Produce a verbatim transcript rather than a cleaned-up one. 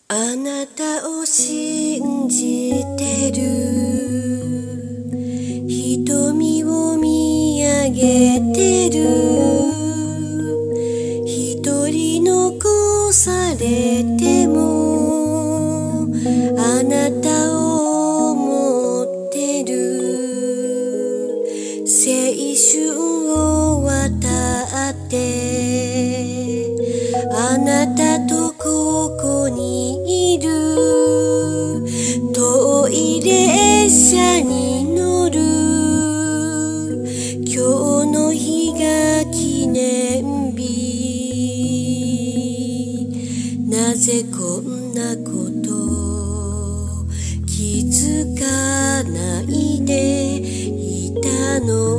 あなたを信じてる、瞳を見上げてる、一人残されてもあなたを思ってる、青春を渡ってあなたとここにいる、遠い列車に乗る、今日の日が記念日、なぜこんなこと気づかないでいたの